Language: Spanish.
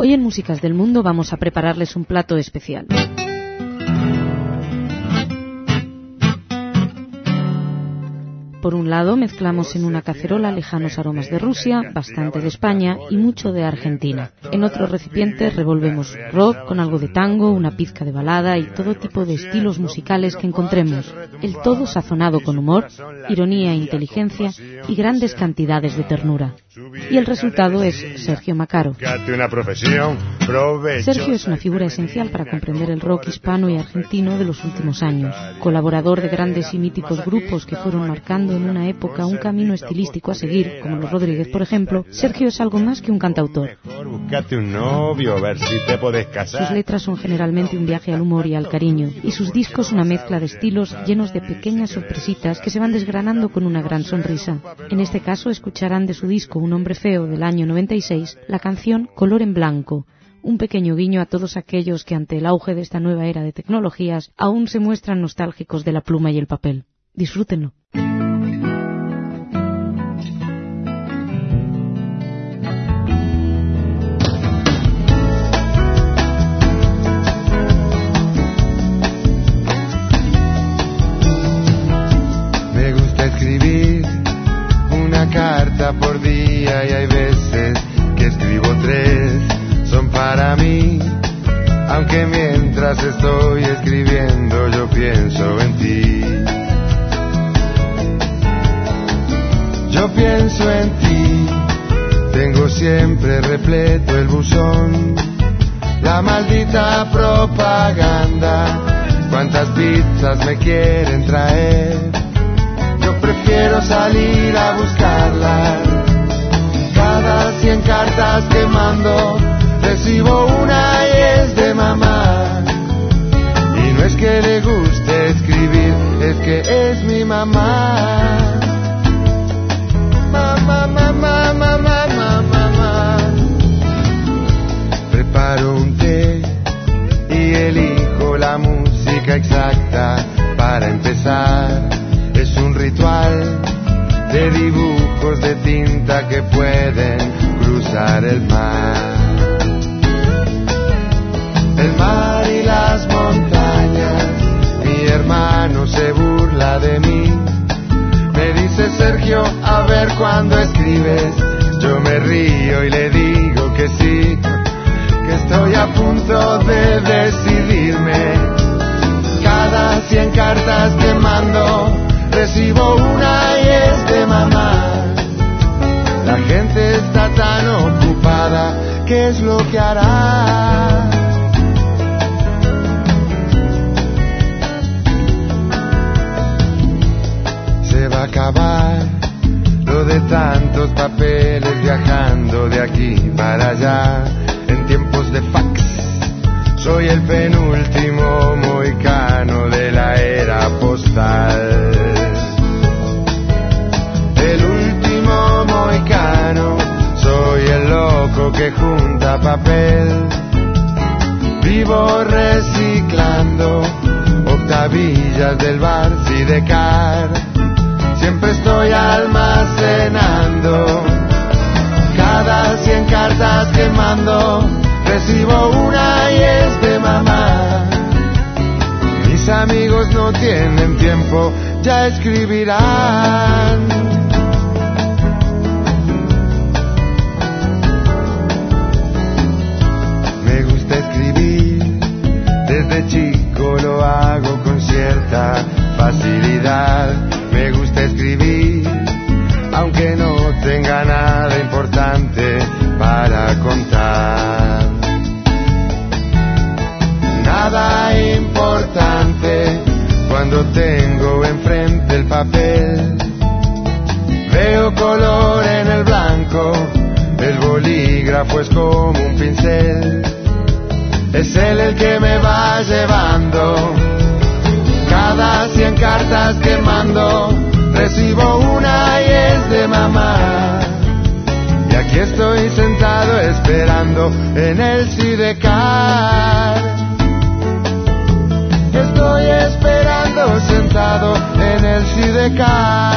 Hoy en Músicas del Mundo vamos a prepararles un plato especial. Por un lado, mezclamos en una cacerola lejanos aromas de Rusia, bastante de España y mucho de Argentina. En otro recipiente revolvemos rock con algo de tango, una pizca de balada y todo tipo de estilos musicales que encontremos. El todo sazonado con humor, ironía e inteligencia y grandes cantidades de ternura. Y el resultado es Sergio Macaro. Sergio es una figura esencial para comprender el rock hispano y argentino de los últimos años. Colaborador de grandes y míticos grupos que fueron marcando en una época un camino estilístico a seguir, como los Rodríguez, por ejemplo, Sergio es algo más que un cantautor. Sus letras son generalmente un viaje al humor y al cariño, y sus discos una mezcla de estilos llenos de pequeñas sorpresitas que se van desgranando con una gran sonrisa. En este caso escucharán de su disco Un hombre feo del año 96 la canción Color en blanco, un pequeño guiño a todos aquellos que ante el auge de esta nueva era de tecnologías aún se muestran nostálgicos de la pluma y el papel. Disfrútenlo. Me gusta escribir una carta por día y hay veces que escribo 3, son para mí, aunque mientras estoy escribiendo yo pienso en ti. Yo pienso en ti, tengo siempre repleto el buzón, la maldita propaganda, cuántas pizzas me quieren traer. Yo prefiero salir a buscarlas. Cada 100 cartas que mando, recibo una y es de mamá. Y no es que le guste escribir, es que es mi mamá. Mamá, mamá, mamá, mamá, mamá. Preparo un té y elijo la música exacta para empezar. Es un ritual de dibujos de tinta que pueden cruzar el mar. El mar y las montañas, mi hermano se burla de mí. Me dice Sergio, a ver cuándo escribes. Yo me río y le digo que sí, que estoy a punto de decidirme. Cada 100 cartas que mando, recibo una y es de mamá. La gente está tan ocupada, ¿qué es lo que hará? Se va a acabar lo de tantos papeles viajando de aquí para allá. En tiempos de fax, soy el penúltimo mohicano de la era postal. El último mohicano, soy el loco que junta papel. Vivo reciclando octavillas del bar Sidecar. Siempre estoy almacenando. Cada 100 cartas que mando, recibo una y es de mamá. Mis amigos no tienen tiempo, ya escribirán. Me gusta escribir, desde chico lo hago con cierta facilidad. Me gusta escribir, aunque no tenga nada importante para contar. Nada importante cuando tengo enfrente el papel. Veo color en el blanco, el bolígrafo es como un pincel. Es él el que me va llevando. Cada 100 cartas que mando, recibo una y es de mamá. Y aquí estoy sentado esperando en el Sidecar. Estoy esperando sentado en el Sidecar.